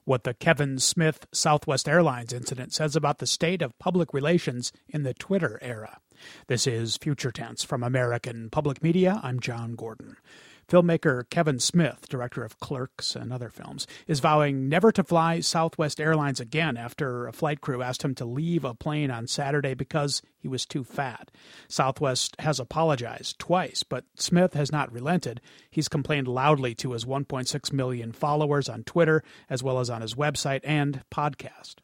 What the Kevin Smith Southwest Airlines incident says about the state of public relations in the Twitter era. This is Future Tense from American Public Media. I'm John Gordon. Filmmaker Kevin Smith, director of Clerks and other films, is vowing never to fly Southwest Airlines again after a flight crew asked him to leave a plane on Saturday because he was too fat. Southwest has apologized twice, but Smith has not relented. He's complained loudly to his 1.6 million followers on Twitter, as well as on his website and podcast.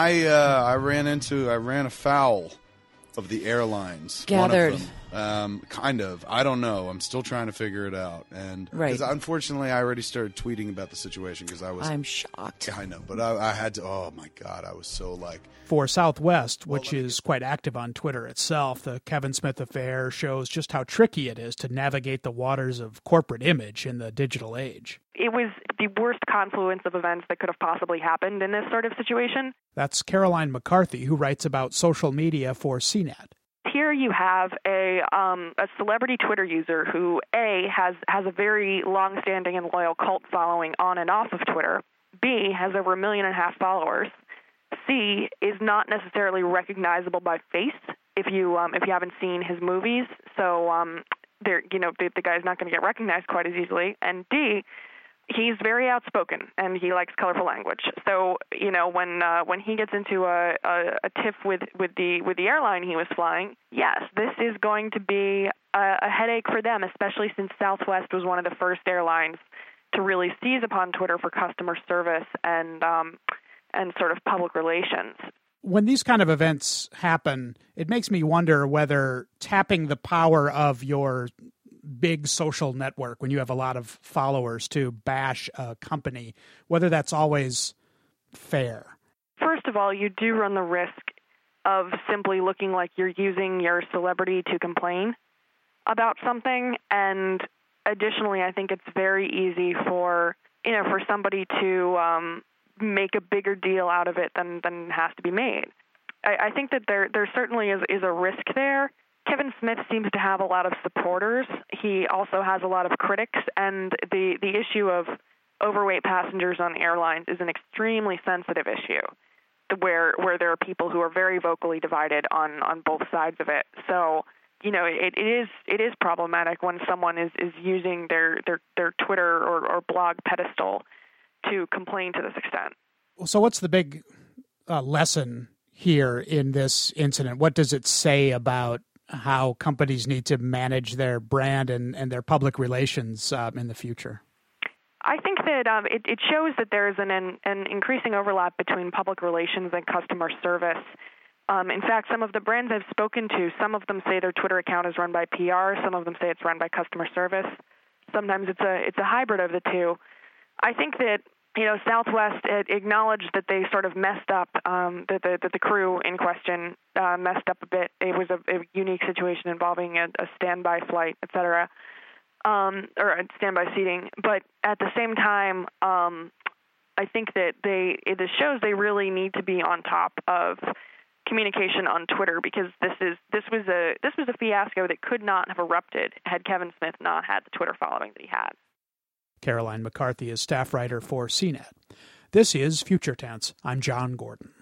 I ran afoul of the airlines. Gathered. One of them. Kind of. I don't know. I'm still trying to figure it out. And right. Unfortunately, I already started tweeting about the situation because I'm shocked. I know, but I had to. Oh my God, I was so like. For Southwest, which is quite active on Twitter itself, the Kevin Smith affair shows just how tricky it is to navigate the waters of corporate image in the digital age. It was the worst confluence of events that could have possibly happened in this sort of situation. That's Caroline McCarthy, who writes about social media for CNET. Here you have a celebrity Twitter user who, A, has a very long-standing and loyal cult following on and off of Twitter, B, has over 1.5 million followers, C, is not necessarily recognizable by face if you haven't seen his movies, so the guy's not going to get recognized quite as easily, and D, he's very outspoken and he likes colorful language. So, when he gets into a tiff with the airline he was flying, yes, this is going to be a headache for them, especially since Southwest was one of the first airlines to really seize upon Twitter for customer service and sort of public relations. When these kind of events happen, it makes me wonder whether tapping the power of your big social network, when you have a lot of followers, to bash a company, whether that's always fair. First of all, you do run the risk of simply looking like you're using your celebrity to complain about something. And additionally, I think it's very easy for somebody to make a bigger deal out of it than has to be made. I think that there certainly is a risk there. Kevin Smith seems to have a lot of supporters. He also has a lot of critics, and the issue of overweight passengers on airlines is an extremely sensitive issue where there are people who are very vocally divided on both sides of it. So, it is problematic when someone is using their Twitter or blog pedestal to complain to this extent. So what's the big lesson here in this incident? What does it say about how companies need to manage their brand and their public relations in the future? I think that it shows that there's an increasing overlap between public relations and customer service. In fact, some of the brands I've spoken to, some of them say their Twitter account is run by PR, some of them say it's run by customer service. Sometimes it's a hybrid of the two. I think that Southwest acknowledged that they sort of messed up, that the crew in question messed up a bit. It was a unique situation involving a standby flight, et cetera, or standby seating. But at the same time, I think that this shows they really need to be on top of communication on Twitter, because this was a fiasco that could not have erupted had Kevin Smith not had the Twitter following that he had. Caroline McCarthy is staff writer for CNET. This is Future Tense. I'm John Gordon.